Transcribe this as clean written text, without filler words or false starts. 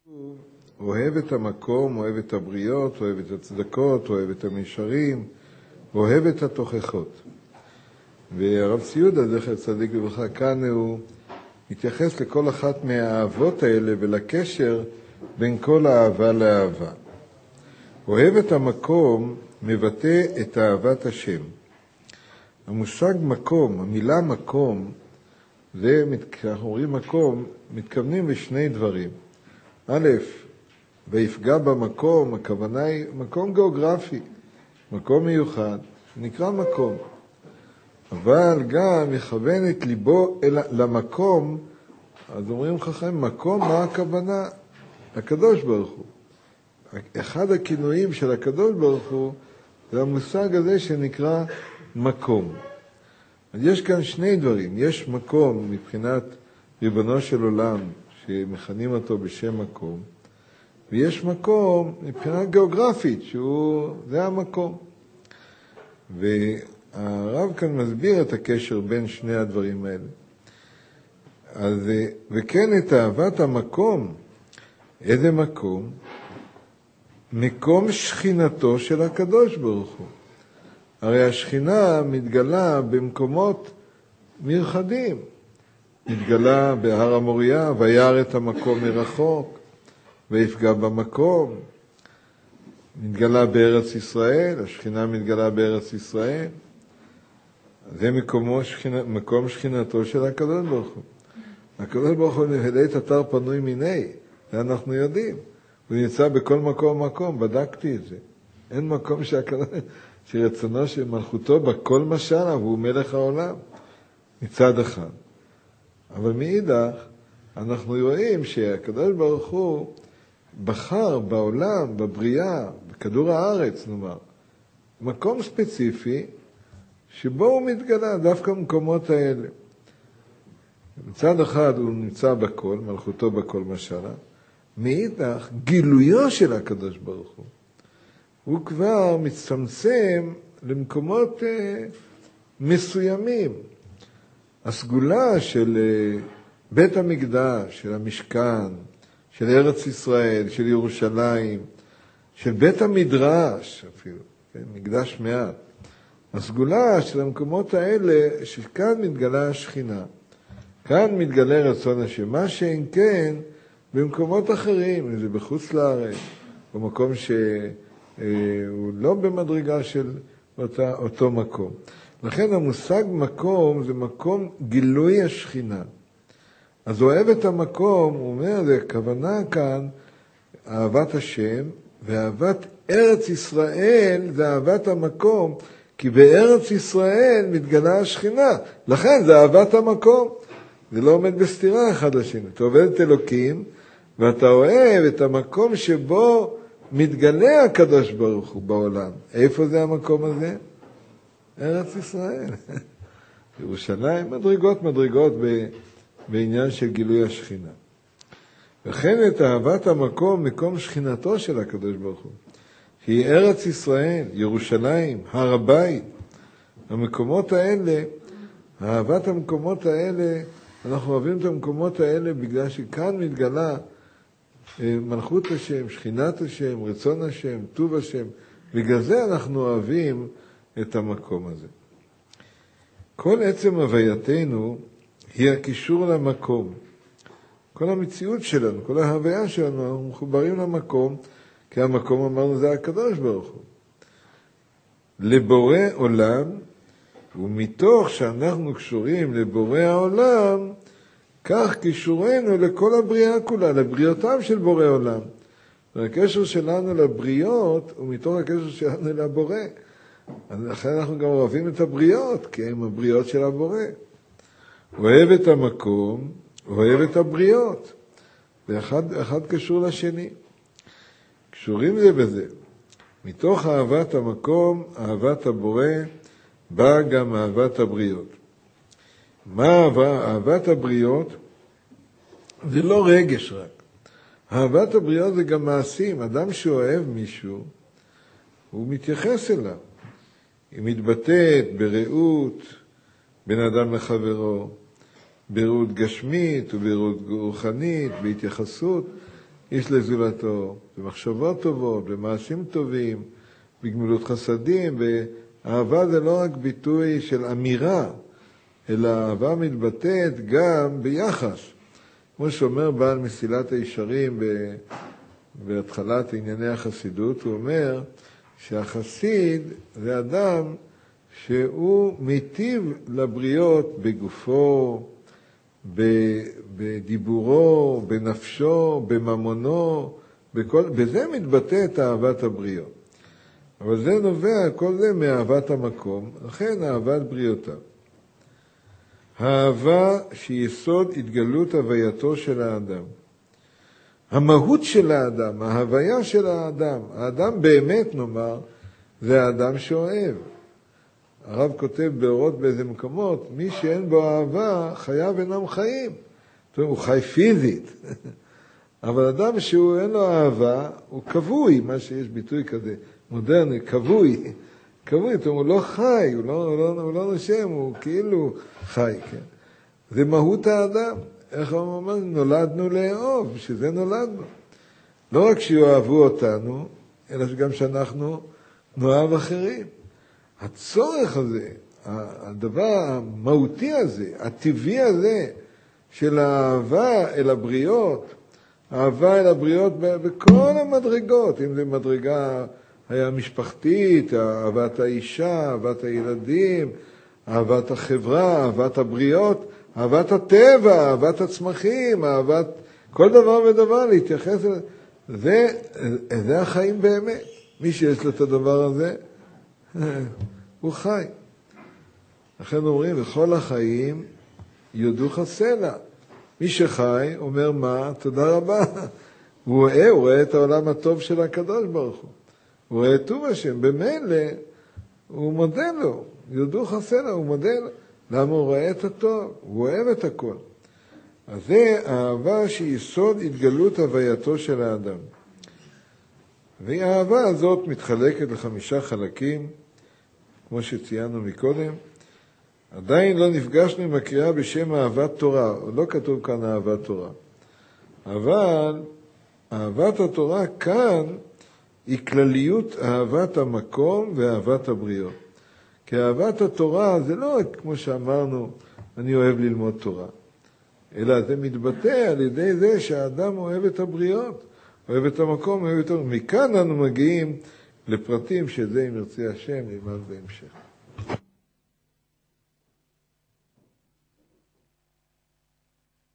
אוהב את המקום, אוהב את הבריות, אוהב את הצדקות, אוהב את המישרים, אוהב את התוכחות. והרב ציודה, זכר צדיק לברכה, כאן הוא מתייחס לכל אחת מהאהבות האלה ולקשר בין כל אהבה לאהבה. אוהב את המקום מבטא את אהבת השם. המושג מקום, המילה מקום, זה, כשאנחנו אומרים מקום, מתכוונים לשני דברים. א', ויפגע במקום, הכוונה היא מקום גיאוגרפי, מקום מיוחד, נקרא מקום. אבל גם יכוון את ליבו למקום, אז אומרים חכמים, מקום, מה הכוונה? הקדוש ברוך הוא. אחד הכינויים של הקדוש ברוך הוא, זה המושג הזה שנקרא מקום. אז יש כאן שני דברים. יש מקום מבחינת ריבונו של עולם, שמכנים אותו בשם מקום, ויש מקום מבחינה גיאוגרפית, זה המקום. והרב כאן מסביר את הקשר בין שני הדברים האלה. אז, וכן את אהבת המקום, איזה מקום? מקום שכינתו של הקדוש ברוך הוא. הרי השכינה מתגלה במקומות מיוחדים. מתגלה בהר המוריה, וירא את המקום מרחוק, ויפגע במקום. מתגלה בארץ ישראל, השכינה מתגלה בארץ ישראל. זה מקום שכינתו של הקדוש ברוך הוא. הקדוש ברוך הוא נהלית אתר פנוי מיני, זה אנחנו יודעים. הוא נמצא בכל מקום, בדקתי את זה. אין מקום שרצונו של מלכותו בכל משל, והוא מלך העולם, מצד אחד. אבל מאידך, אנחנו רואים שהקדוש ברוך הוא בחר בעולם, בבריאה, בכדור הארץ, נאמר, מקום ספציפי, שבו הוא מתגלה, דווקא במקומות האלה. מצד אחד הוא נמצא בכל, מלכותו בכל משלה, מאידך, גילויו של הקדוש ברוך הוא כבר מצטמצם למקומות מסוימים. הסגולה של בית המקדש, של המשכן, של ארץ ישראל, של ירושלים, של בית המדרש אפילו, כן? מקדש מעט. הסגולה של המקומות האלה, שכאן מתגלה השכינה. כאן מתגלה רצון השם. מה שאין כן במקומות אחרים, אם זה בחוץ לארץ, במקום שהוא לא במדרגה של אותו מקום. לכן המושג מקום זה מקום גילוי השכינה. אז אוהב את המקום, הוא אומר, זה כוונה כאן אהבת השם, ואהבת ארץ ישראל זה אהבת המקום, כי בארץ ישראל מתגלה השכינה. לכן זה אהבת המקום. זה לא עומד בסתירה אחד לשני. אתה עובד את אלוקים, ואתה אוהב את המקום שבו מתגלה הקדוש ברוך הוא בעולם. איפה זה המקום הזה? ארץ ישראל. ירושלים, מדרגות בעניין של גילוי השכינה. וכן את אהבת המקום, מקום שכינתו של הקדוש ברוך הוא, שהיא ארץ ישראל, ירושלים, הר הבית. המקומות האלה, אהבת המקומות האלה, אנחנו אוהבים את המקומות האלה בגלל שכאן מתגלה מלכות השם, שכינת השם, רצון השם, טוב השם. בגלל זה אנחנו אוהבים את המקום הזה. כל עצם הווייתנו היא הקישור למקום. כל המציאות שלנו, כל ההוויה שלנו, אנחנו מחוברים למקום, כי המקום אמרנו זה הקדוש ברוך הוא. לבורא עולם, ומתוך שאנחנו קשורים לבורא העולם, כך קישורנו לכל הבריאה כולה, לבריאותיו של בורא עולם. והקשר שלנו לבריות הוא מתוך הקשר שלנו לבורא. לכן אנחנו גם אוהבים את הבריאות, כי הם הבריאות של הבורא. אוהב את המקום, אוהב את הבריאות. ואחד קשור לשני. קשורים זה בזה. מתוך אהבת המקום, אהבת הבורא, באה גם אהבת הבריאות. מה אהבת הבריאות? זה לא רגש רק. אהבת הבריאות זה גם מעשים. אדם שאוהב מישהו, הוא מתייחס אליו. היא מתבטאת בראות בין אדם לחברו, בראות גשמית ובראות רוחנית, בהתייחסות. איש לזולתו, במחשבות טובות, במעשים טובים, בגמילות חסדים, ואהבה זה לא רק ביטוי של אמירה, אלא אהבה מתבטאת גם ביחס. כמו שאומר בעל מסילת הישרים בהתחלת ענייני החסידות, הוא אומר שהחסיד זה אדם שהוא מיטיב לבריות בגופו, בדיבורו, בנפשו, בממונו, בזה מתבטאת אהבת הבריות. אבל זה נובע, כל זה מאהבת המקום, לכן אהבת בריאותיו. האהבה שהיא יסוד התגלות הווייתו של האדם. המהות של האדם, ההוויה של האדם, האדם באמת נאמר, זה האדם שאוהב. הרב כותב באורות באיזה מקומות, מי שאין בו אהבה, חייו אינם חיים. זאת אומרת, הוא חי פיזית. אבל אדם שהוא אין לו אהבה, הוא כבוי, מה שיש ביטוי כזה, מודרני, כבוי. כבוי, זאת אומרת, הוא לא חי, הוא לא נושם, הוא כאילו חי, כן. זה מהות האדם. איך הוא אומר? נולדנו לאהוב, שזה נולדנו. לא רק שיאהבו אותנו, אלא גם שאנחנו נאהב אחרים. הצורך הזה, הדבר המהותי הזה, הטבעי הזה, של האהבה אל הבריות, אהבה אל הבריות בכל המדרגות, אם זה מדרגה המשפחתית, אהבת האישה, אהבת הילדים, אהבת החברה, אהבת הבריות, אהבת הטבע, אהבת הצמחים, אהבת כל דבר ודבר, להתייחס לזה. זה החיים באמת. מי שיש לו את הדבר הזה, הוא חי. לכן אומרים, בכל החיים יודוך סלע. מי שחי אומר מה? תודה רבה. הוא רואה את העולם הטוב של הקדוש ברוך הוא. הוא רואה את טוב השם. במילא הוא מודה לו. יודוך סלע, הוא מודה לו. למה הוא רואה את הטוב? הוא אוהב את הכל. אז זה האהבה שהיא יסוד התגלות הווייתו של האדם. והאהבה הזאת מתחלקת ל5 חלקים, כמו שציינו מקודם. עדיין לא נפגשנו עם הקריאה בשם אהבת תורה, עוד לא כתוב כאן אהבת תורה. אבל אהבת התורה כאן היא כלליות אהבת המקום ואהבת הבריות. כי אהבת התורה זה לא רק כמו שאמרנו, אני אוהב ללמוד תורה, אלא זה מתבטא על ידי זה שהאדם אוהב את הבריות, אוהב את המקום, אוהב את המקום. מכאן אנו מגיעים לפרטים שזה, אם ירצה השם, נלמד בהמשך.